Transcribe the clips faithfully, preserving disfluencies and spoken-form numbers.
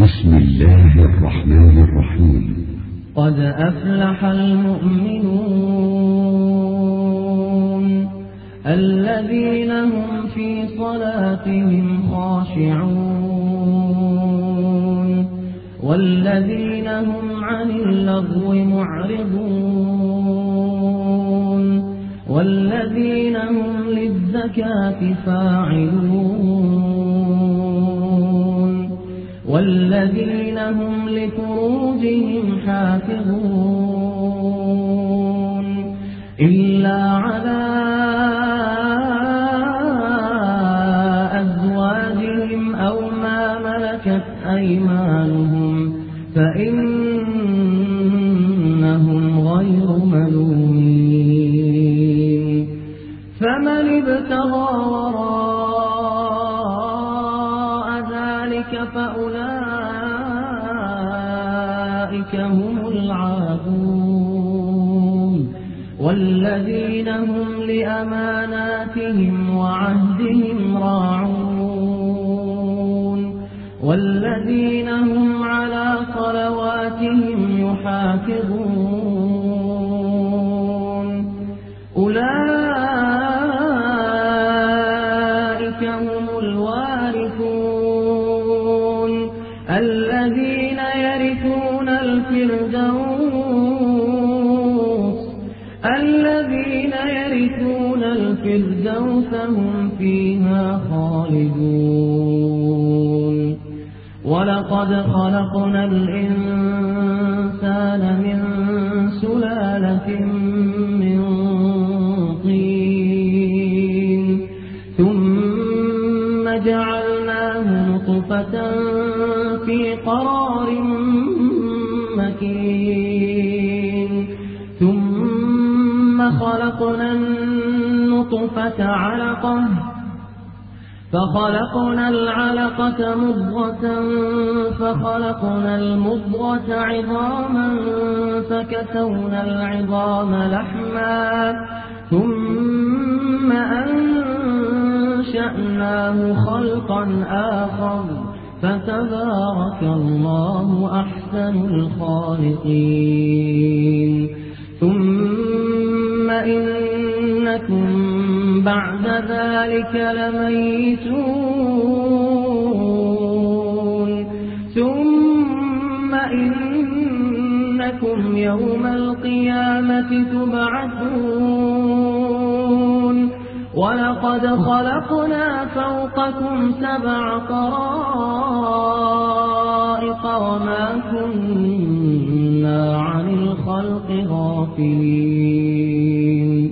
بسم الله الرحمن الرحيم. قد أفلح المؤمنون الذين هم في صلاتهم خاشعون والذين هم عن اللغو معرضون والذين هم للزكاة فاعلون والذين هم لفروجهم حافظون إلا على أزواجهم أو ما ملكت أيمانهم فإنهم غير ملومين. فمن ابتغى وراء ذلك فأولئك هم العادون والذين هم لأماناتهم وعهدهم راعون والذين هم على صلواتهم يحافظون أولئك هم الوارثون الذين يرثون الفردوس الذين يرثون الفردوس هم فيها خالدون. ولقد خلقنا الإنسان من سلالة من طين ثم جعلناه نطفة في قرار مكين ثم خلقنا النطفة علقة فخلقنا العلقة مضغة فخلقنا المضغة عظاما فكسونا العظام لحما ثم أنشأناه خلقا آخر فتبارك الله أحسن الخالقين. ثم إنكم بعد ذلك لميتون ثم إنكم يوم القيامة تبعثون. ولقد خلقنا فوقكم سبع طرائق وما كنا عن الخلق غافلين.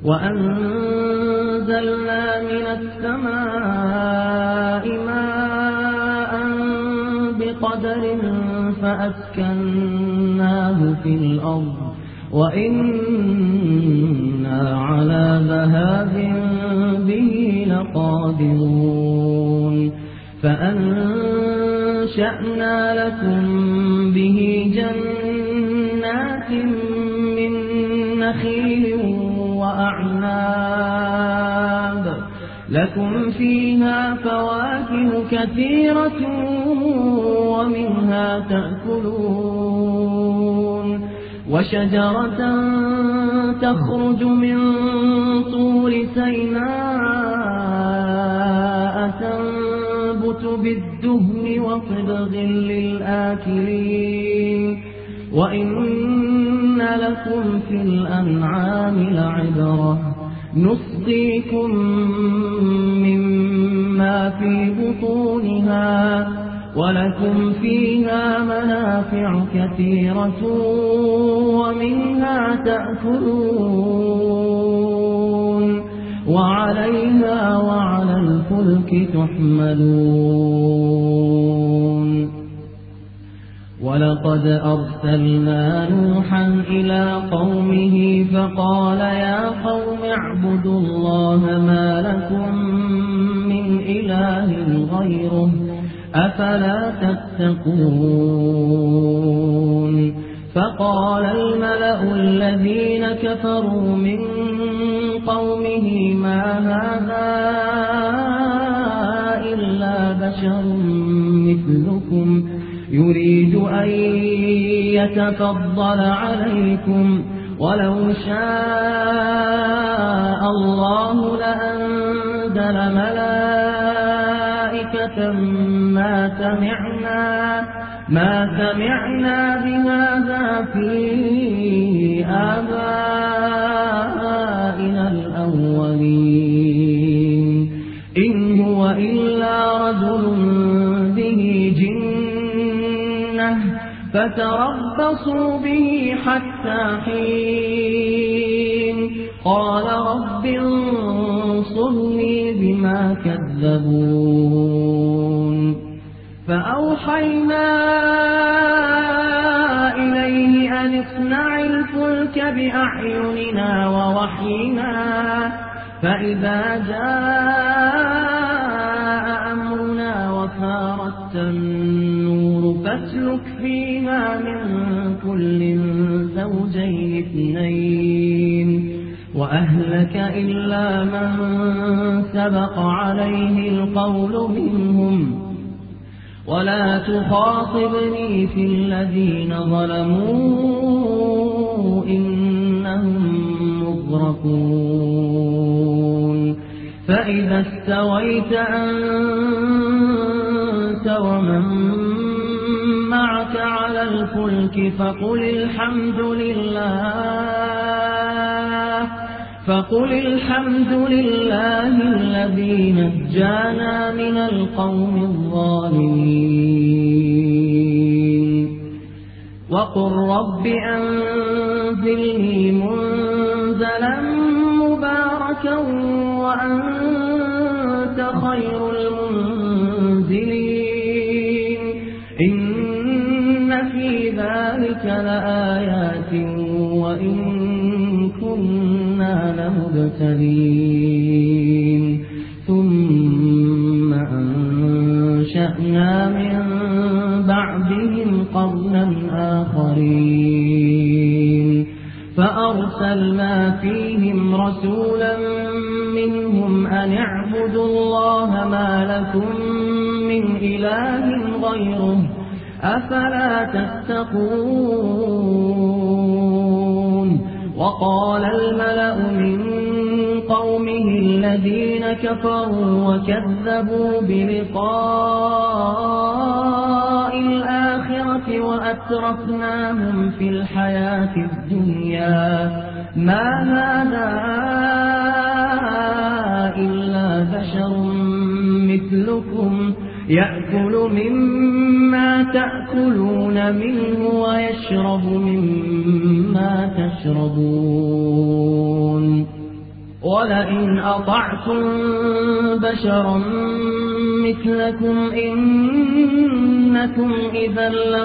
وأنزلنا من السماء ماء بقدر فأسكناه في الأرض وإنا على ذهاب به لقادرون. فأنشأنا لكم به جنات من نخيل وأعناب لكم فيها فواكه كثيرة ومنها تأكلون وشجرة تخرج من طور سيناء تنبت بالدهن وصبغ للآكلين وإن لكم في الأنعام لعبرة نسقيكم مما في بطونها ولكم فيها منافع كثيرة ومنها تأكلون وعليها وعلى الفلك تحملون. ولقد أرسلنا نوحا إلى قومه فقال يا قوم اعبدوا الله ما لكم من إله غيره أفلا تتقون. فقال الملأ الذين كفروا من قومه ما هذا إلا بشر مثلكم يريد أن يتفضل عليكم ولو شاء الله لأنزل ملائكة ما سمعنا ما سمعنا بهذا في آبائنا الأولين إن هو إلا رجل به جنة فتربصوا به حتى حين قال رب انصرني بما كذبون فأوحينا إليه أن اصنع الفلك بأعيننا ووحينا فإذا جاء أمرنا وفارت النور فاسلك فيها من كل زوجين اثنين وأهلك إلا من سبق عليه القول منهم ولا تخاطبني في الذين ظلموا إنهم مغرقون فإذا استويت أنت ومن معك على الفلك فقل الحمد لله فقل الحمد لله الذي نجانا من القوم الظالمين وقل رب أنزلني منزلا مباركا وأنت خير المنزلين إن في ذلك لآيات وإن كنا لمبتلين ثم أنشأنا من بعدهم قرنا آخرين فأرسلنا فيهم رسولا منهم أن اعبدوا الله ما لكم من إله غيره أفلا تتقون وقال الملأ من قومه الذين كفروا وكذبوا بلقاء الآخرة وأترفناهم في الحياة الدنيا ما هذا إلا بشر مثلكم يأكل مما تأكلون منه ويشرب مما تشربون ولئن أطعتم بشرا مثلكم إنكم إذا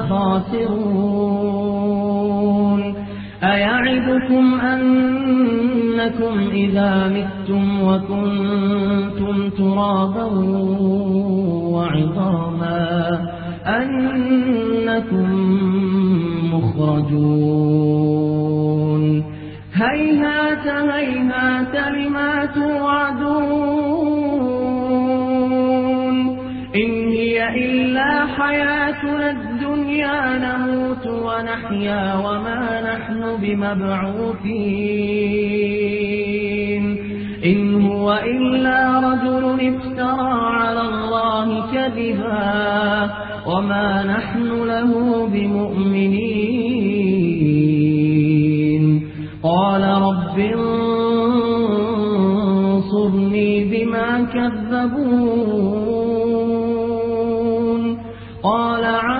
لخاسرون أيعدكم أنكم إذا متم وكنتم ترابا وعظاما أنكم مخرجون هيهات هيهات لما توعدون إن هي إلا حياتنا الدنيا نموت ونحيا وما نحن بمبعوثين إن هو إلا رجل افترى على الله كذبا وما نحن له بمؤمنين قال رب انصرني بما كذبون قال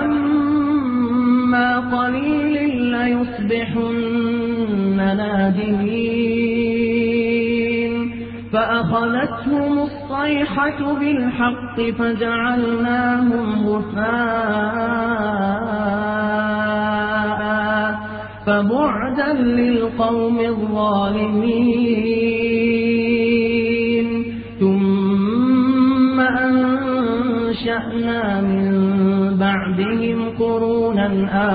عما قليل ليصبحن نادمين فأخذتهم الصيحة بالحق فجعلناهم غثاء فبعدا للقوم الظالمين ثم أنشأنا من بعدهم قرونا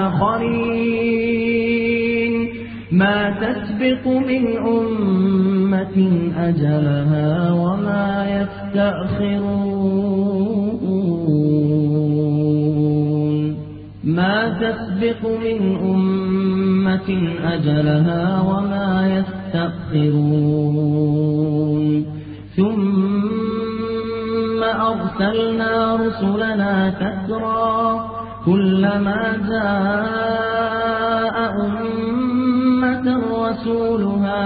آخرين ما تسبق من أمة أجلها وما يستأخرون ما تسبق من أمة أجلها وما يستأخرون ثم أرسلنا رسلنا تترى كلما جاء أمة رسولها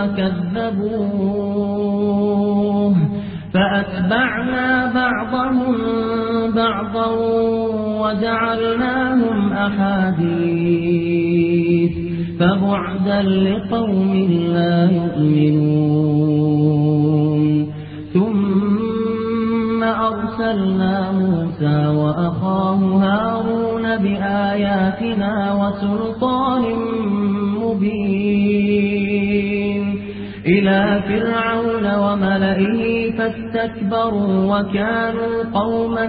كذبوه فأتبعنا بعضهم بعضا وجعلناهم أحاديث فبعدا لقوم لا يؤمنون ثم أرسلنا موسى وأخاه هارون بآياتنا وسلطان مبين إلى فرعون وملئه فاستكبروا وكانوا قوما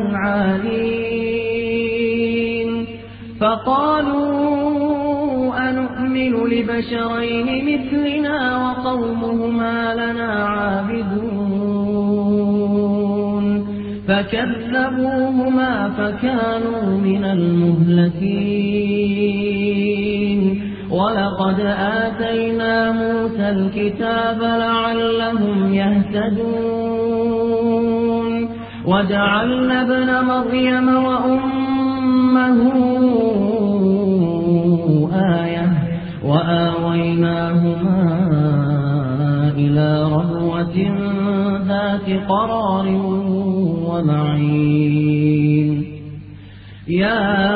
عالين فقالوا أنؤمن لبشرين مثلنا وقومهما لنا عابدون فكذبوهما فكانوا من المهلكين ولقد آتينا موسى الكتاب لعلهم يهتدون وجعلنا ابن مريم وأمه آية وآويناهما إلى ربوة ذات قرار ومعين يا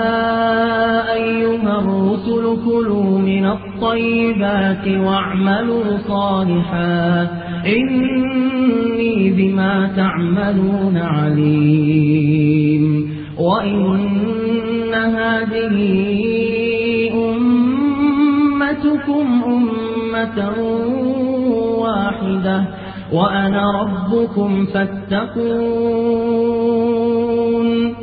أيها الرسل كلوا من الطيبات واعملوا صالحا إني بما تعملون عليم وإن هذه أمتكم أمة واحدة وأنا ربكم فاتقون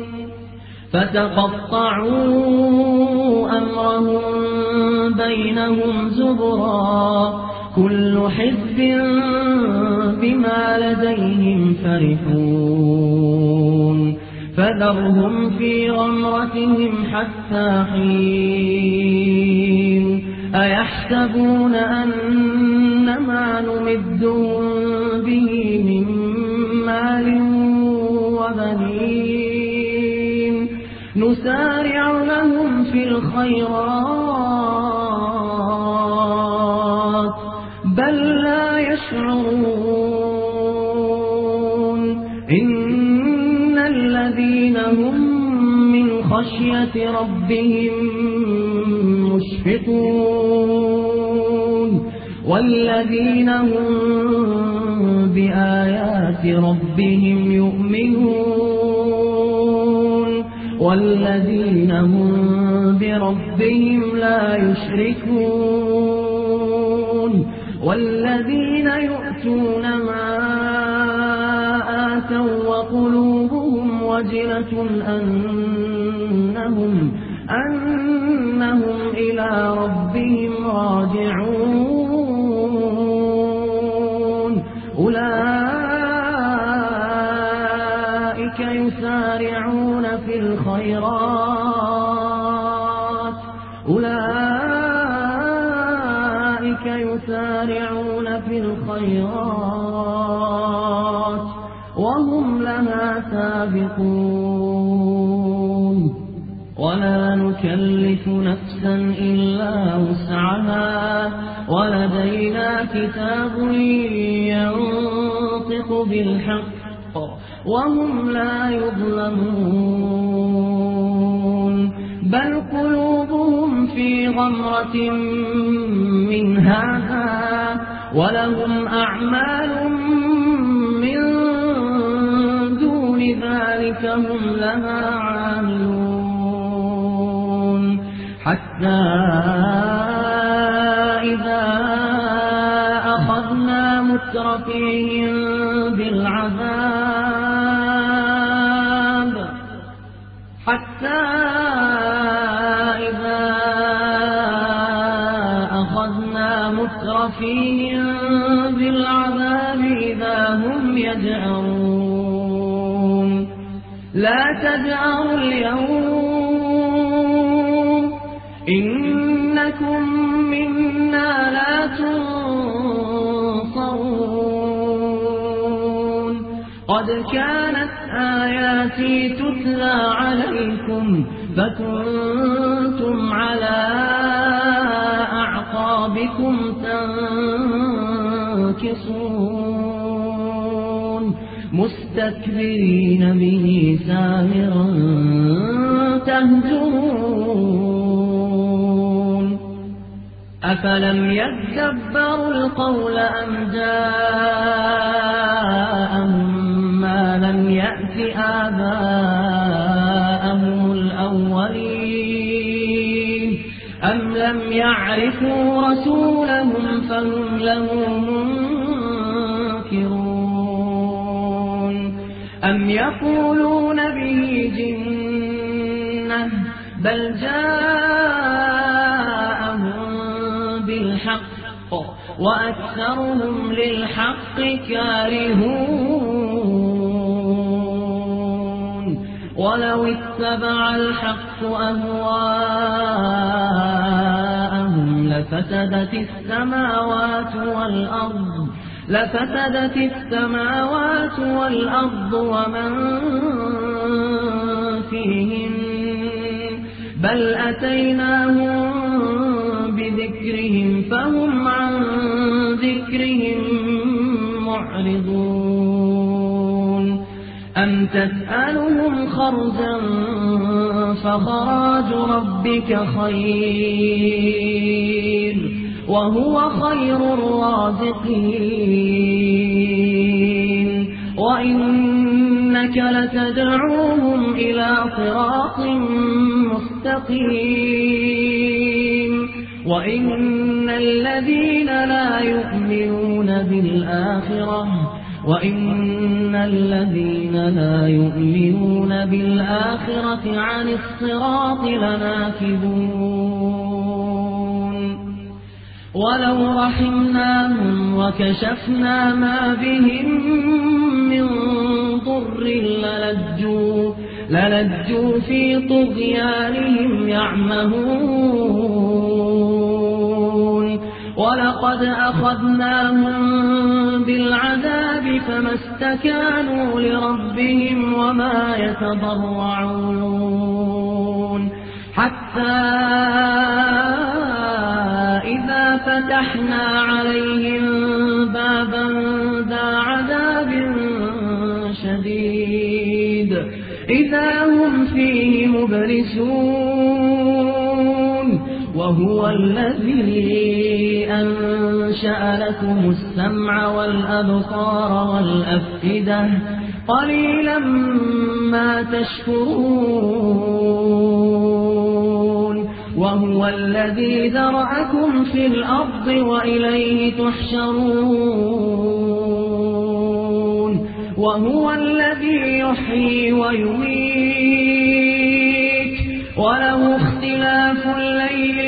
فتقطعوا أمرهم بينهم زبرا كل حزب بما لديهم فرحون فذرهم في غمرتهم حتى حين أيحسبون أن ما نمدهم به من مال وبنين نسارع لهم في الخيرات بل لا يشعرون إن الذين هم من خشية ربهم مشفقون والذين هم بآيات ربهم يؤمنون والذين هم بربهم لا يشركون والذين يؤتون ما آتوا وقلوبهم وجلة أنهم أنهم إلى ربهم راجعون أولئك يسارعون في الخيرات أولئك يسارعون في الخيرات وهم لها سابقون ولا نكلف نفسا إلا وسعها ولدينا كتاب ينطق بالحق وهم لا يظلمون بل قلوبهم في غمرة من هذا ولهم أعمال من دون ذلك هم لها عاملون حتى إذا أخذنا مترفيهم بالعذاب حتى إذا أخذنا مترفيهم بالعذاب إذا هم يجأرون لا تجأروا اليوم إنكم منا لا تنصرون قد كانت آياتي تتلى عليكم فكنتم على أعقابكم تنكصون مستكبرين به سامرا تهجرون أفلم يدبروا القول أم جاءهم ما لم يأت آباءهم الأولين أم لم يعرفوا رسولهم فهم له منكرون أم يقولون به جنة بل جاءهم بالحق وأكثرهم للحق كارهون ولو اتبع الحق أهواءهم لفسدت السماوات والأرض لفسدت السماوات والأرض ومن فيهن بل أتيناهم بذكرهم فهم عن ذكرهم معرضون أم تسألهم خرجا فخراج ربك خير وهو خير الرازقين وإنك لتدعوهم إلى صراط مستقيم وإن الذين لا يؤمنون بالآخرة وإن الذين لا يؤمنون بالآخرة عن الصراط لناكبون ولو رحمناهم وكشفنا ما بهم من ضر للجوا, للجوا في طغيانهم يعمهون ولقد أخذناهم بالعذاب فما استكانوا لربهم وما يتضرعون حتى إذا فتحنا عليهم بابا ذا عذاب شديد إذا هم فيه مبلسون وهو الذي أنشأ لكم السمع والأبصار والأفئدة قليلا ما تشكرون وهو الذي ذرأكم في الأرض وإليه تحشرون وهو الذي يحيي ويميت وله اختلاف الليل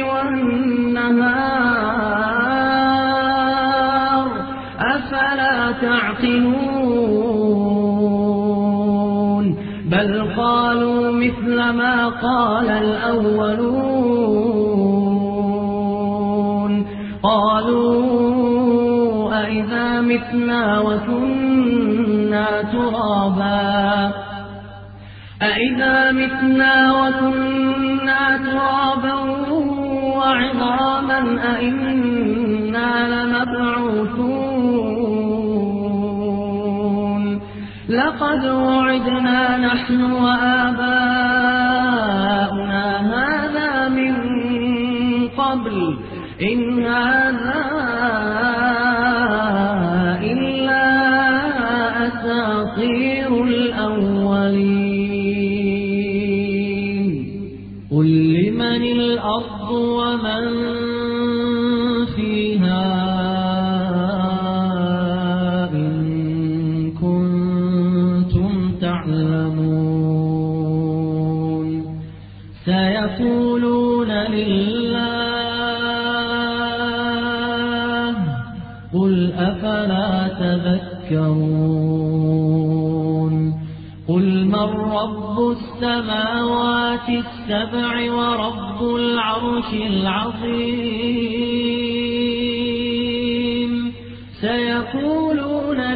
والنهار أفلا تعقلون بل قالوا مثل ما قال الأولون قالوا أئذا متنا وكنا ترابا أئذا متنا وكنا ترابا وعظاما أئنا لمبعوثون لقد وعدنا نحن وآباؤنا هذا من قبل إن هذا إلا أساطير الأولين قل لمن الأرض ومن فيها إن كنتم تعلمون سيقولون لله قل أفلا تذكرون قل من من رب السماوات السبع ورب العرش العظيم سيقولون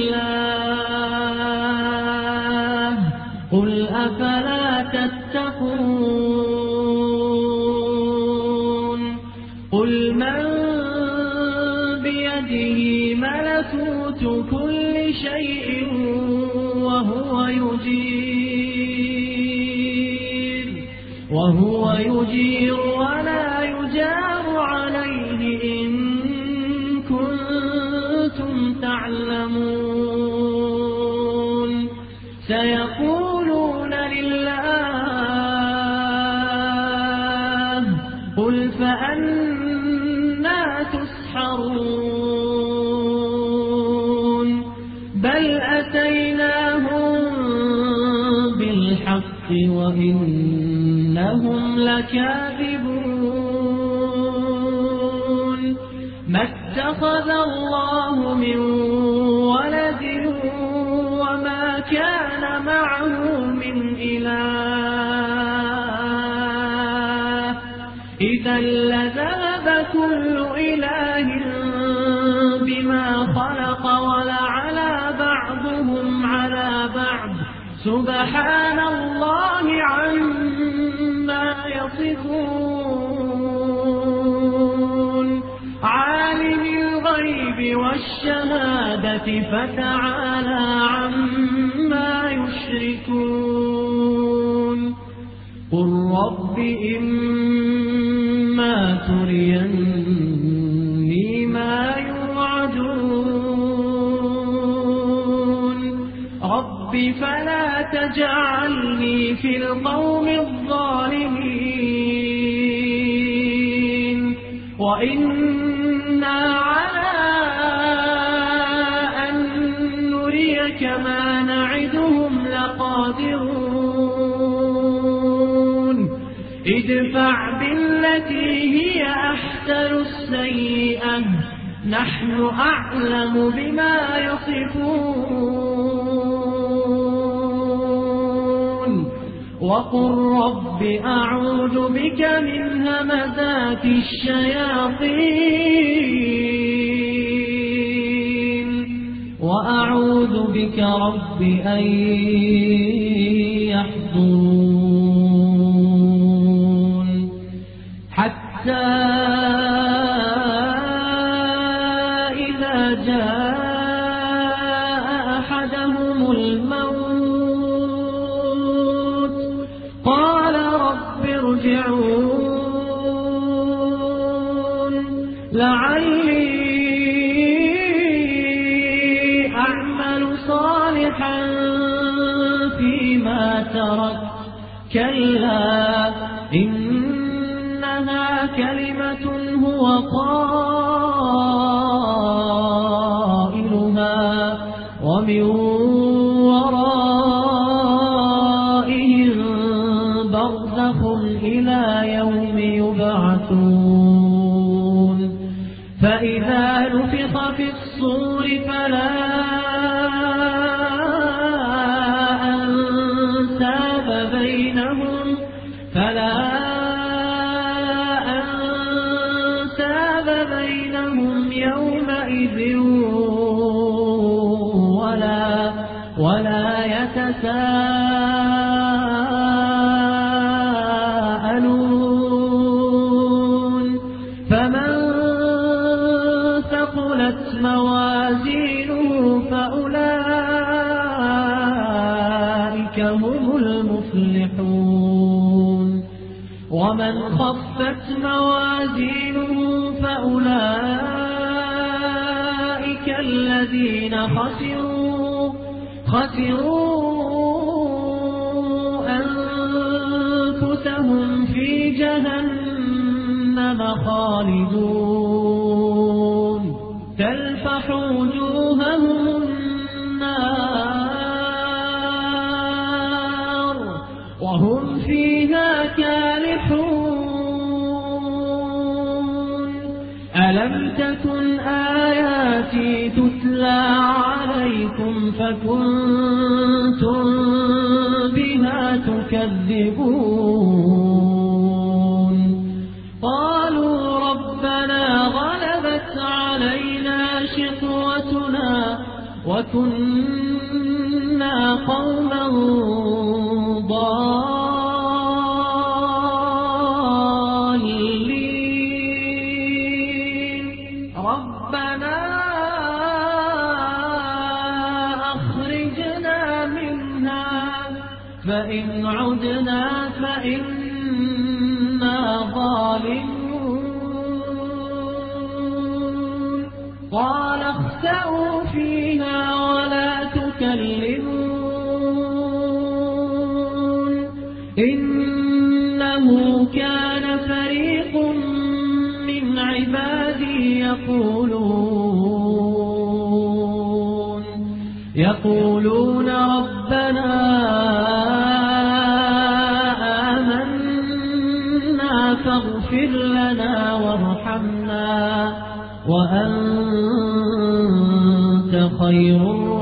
لله قل أفلا تتقون قل من بيده ملكوت كل شيء وهو يجير وهو يجير ولا يجار عليه إن كنتم تعلمون سيقولون لله قل فأنا تسحرون بل أتيناهم بالحق وإنهم لكاذبون ما اتخذ الله من ولد وما كان معه من إله إذا لذهب كل إله بما خلق ولعلى بعضهم على بعض سبحان الله عما يصفون عالم الغيب والشهادة فتعالى عما يشركون قل رب إما تريني ما يوعدون رب فلا تجعلني في القوم الظالمين وإنا على أن نريك ما نعدهم لقادرون ادفع بالتي هي أحسن السيئة نحن أعلم بما يصفون وقل رب أعوذ بك من همزات الشياطين وأعوذ بك رب أن يحضرون حتى إذا جاء أحدهم الموت قال رب ارجعون لعلي أعمل صالحا فيما تركت كلا إنها كلمة هو قائلها ومن ورائهم برزخ إلى يوم يبعثون فإذا نفخ في الصور فلا أنساب بينهم فلا أنساب بينهم يومئذ ولا ولا يتساءلون فمن ثقلت موازينه فأولئك هم المفلحون ومن خفت موازينه فأولئك الذين خسروا خسروا أنفسهم في جهنم خالدون تلفح وجوههم النار وهم فيها كالحون ألم تكن آياتي تتلى عليكم فكنتم تكذبون قالوا ربنا غلبت علينا شقوتنا وكنا قوما ضالين ربنا أخرجنا منها فإن عدنا فإنا ظالمون قال اخسئوا فيها ولا تكلمون إنه كان فريق من عبادي يقولون يقولون ربنا آمنا فاغفر لنا وارحمنا وأنت خير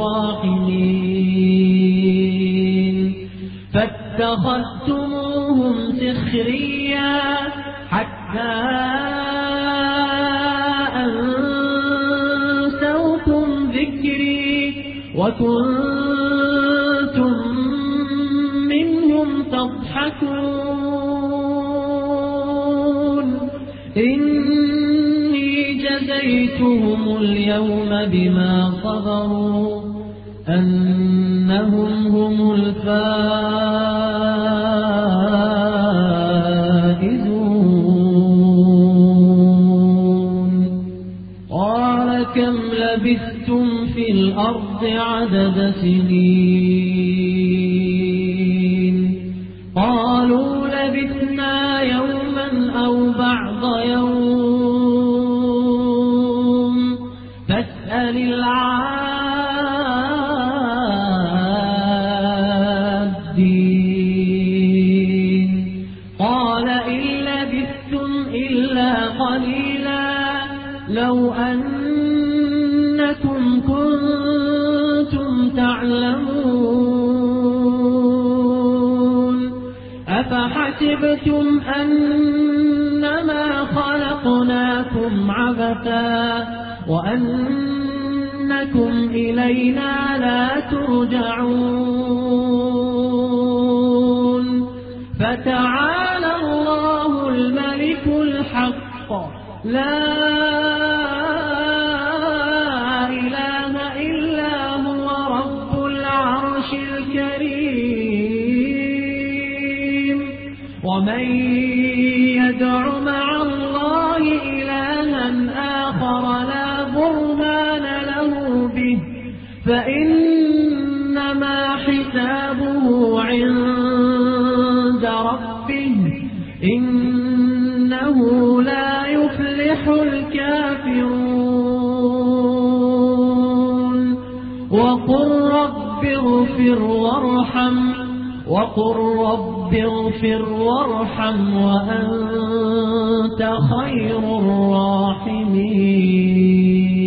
الراحمين فاتخذتموهم سخريا حتى أنسوكم ذكري وكنتم منهم تضحكون إني جزيتهم اليوم بما صبروا أنهم هم الفائزون قال كم لبثتم في الأرض عدد سنين قالوا لبثنا يوما أو بعض يوم فاسأل العادين قال إن لبثتم إلا قليلا لو أنكم كنتم تعلمون أفحسبتم أنما خلقناكم عبثا وأنكم إلينا لا ترجعون فتعالى الله الملك الحق لا إله إلا هو رب العرش الكريم ومن يدع مع الله إلها آخر لا برهان له به فإنما حسابه عند ربه إنه لا يفلح الكافرون وقل رب اغفر وارحم وقل رب اغفر وارحم وأنت خير الراحمين